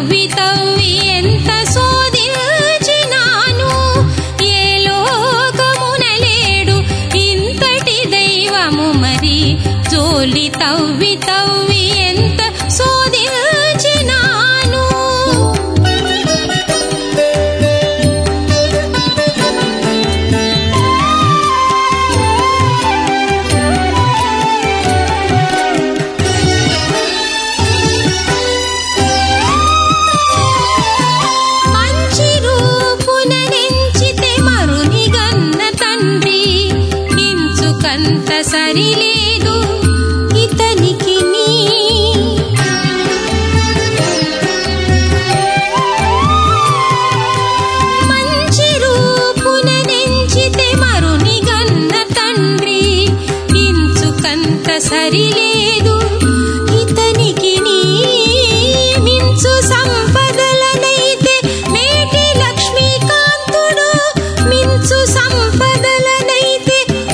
తవ్వి తవ్వి ఎంత శోధించినాను ఏ లోకమున లేడు ఇంతటి దైవము మరి జోలి తవ్వి తవ్వి ఎంత శోధించినాను కంత సరిలేదు ఇతనికి నీ మంచి రూపున నెంచితే మరుని గన్న తండ్రి ఇంచుకంత సరిలేదు ఇతనికి నీ మించు సంపదలనైతే మేటి లక్ష్మీకాంతుడు మించు సంపదలనైతే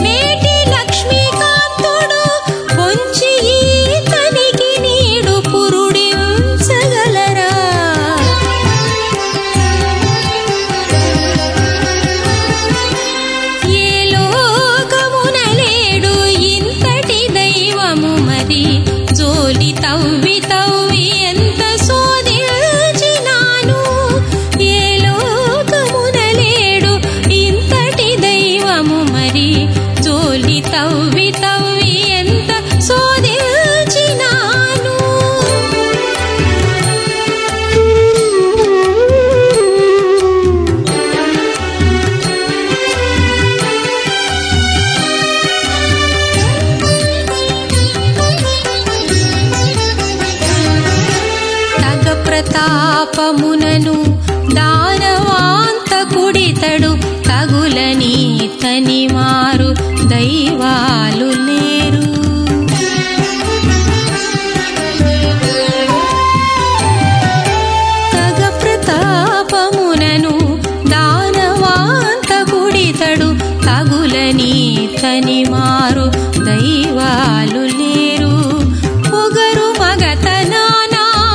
జోలి తవ్వి తవ్వి ఎంత శోధించినాను ఏ లోకమున లేడు ఇంతటి దైవము మరి జోలి తవ్వి తవ్వి ఎంత శోధించినాను ప్రతాపమునను దానవాంతకుడితడు తగులని తని మారు దైవాలు లేరు తగ ప్రతాపమునను దానవాంతకుడితడు తగులని తని మారు దైవాలు లేరు పొగరు మగతనాన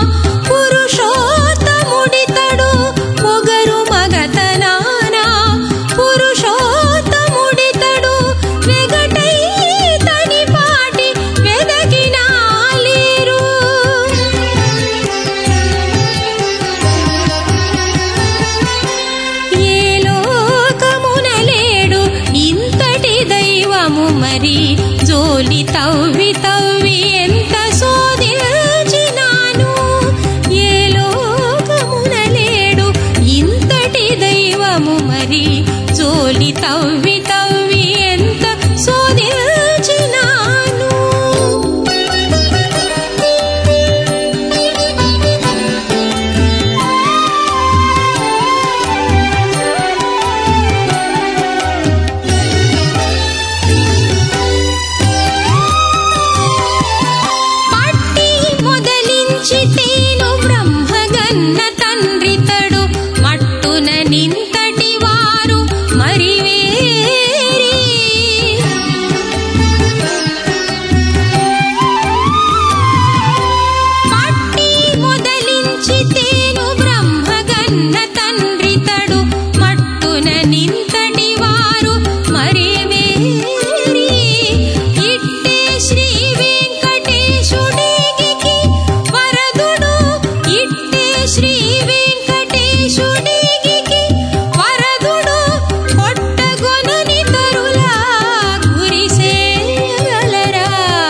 పురుషోత్తముడితడు పొగరు మగతనాన పురుషోత్తముడితడు వెగటై తని పాటి వెదకినా లేరు ఏ లోకమున లేడు ఇంతటి దైవము మరి జోలి తవ్వి తవ్వి ఎంత శోధించినాను ఏ లోకమున లేడు ఇంతటి దైవము మరి జోలి తవ్వి తవ్వి ఎంత శోధించినాను తేను బ్రహ్మగన్న తండ్రితడు మట్టున నింతటి వారు మరి వేరి పట్టి మొదలించి తేను బ్రహ్మగన్న తండ్రితడు మట్టున నింతటి వారు మరి వేరి ఇట్టే శ్రీ వెంకటేశుడికి ఇట్టే శ్రీ వెంకటేశుడికి వరదుడు కొట్టగొనని తరులా గురిసేయగలరా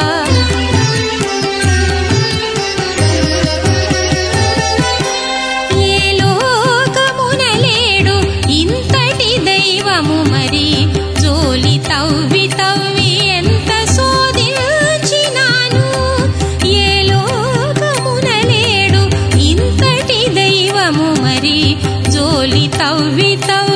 ఏ లోకమున లేడు ఇంతటి దైవము మరి జోలి తవ్వి తవ్వి ఎంత శోధించినాను ఏ లోకమున లేడు ఇంతటి దైవము మరి జోలి తవ్వి తవ్వి